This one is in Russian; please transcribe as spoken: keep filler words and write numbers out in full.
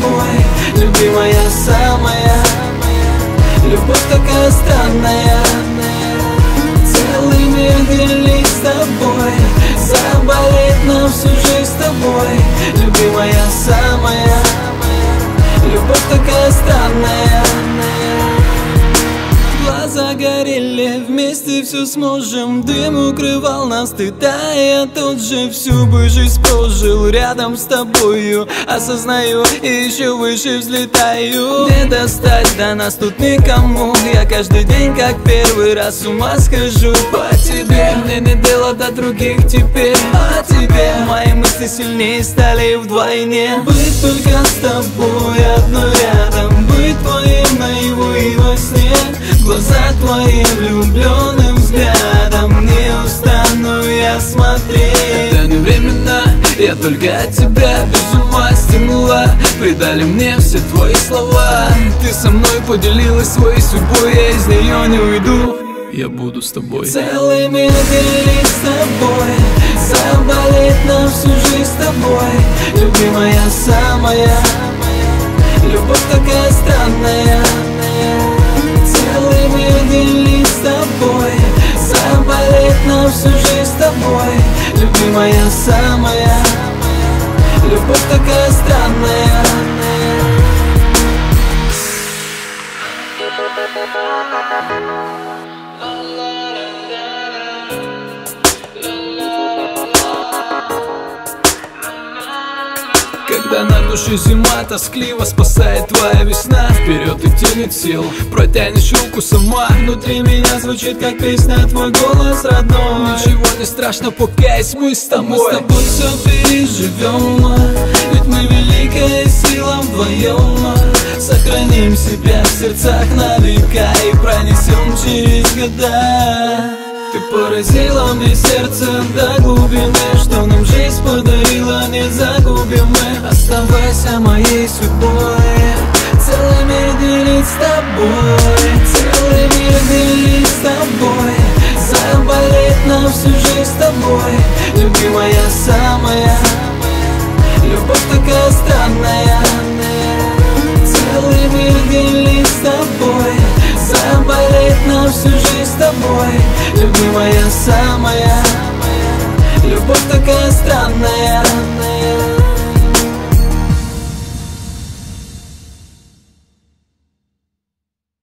тобой, любимая самая. Любовь такая странная, целый мир делить с тобой, заболеть на всю жизнь с тобой, любимая самая. Любовь такая странная. Глаза горели, вместе все сможем. Дым укрывал нас, ты да, я тот же. Всю бы жизнь прожил рядом с тобою. Осознаю и еще выше взлетаю. Не достать до нас тут никому. Я каждый день как первый раз с ума схожу по тебе. Мне не дело до других теперь, а тебе. Мои мысли сильнее стали вдвойне. Быть только с тобой одной рядом, быть твоим наяву и во сне. Глаза твои влюбленным взглядом, не устану я смотреть. Это не временно, я только от тебя без ума стянула. Предали мне все твои слова. Ты со мной поделилась своей судьбой, я из нее не уйду, я буду с тобой. Целый мир делить с тобой, заболеть на всю жизнь с тобой, любимая самая. Любовь такая странная, целый мир делить с тобой, заболеть на всю жизнь с тобой, любимая самая. Любовь такая странная. Когда на душе зима тоскливо, спасает твоя весна. Вперед идти нет сил, протянешь руку сама. Внутри меня звучит как песня, твой голос родной. Ничего не страшно, пока есть мы с тобой. Мы с тобой все переживем, ведь мы великая сила вдвоем. Сохраним себя в сердцах на века и пронесем через года. Ты поразила мне сердце до глубины, что нам жизнь подарила, не загубим мы. Оставайся моей судьбой, целый мир делить с тобой, целый мир делить с тобой, заболеть на всю жизнь с тобой, любимая самая. Любовь такая странная, целый мир делить с тобой, заболеть на всю жизнь с тобой, любимая самая. Любовь такая странная.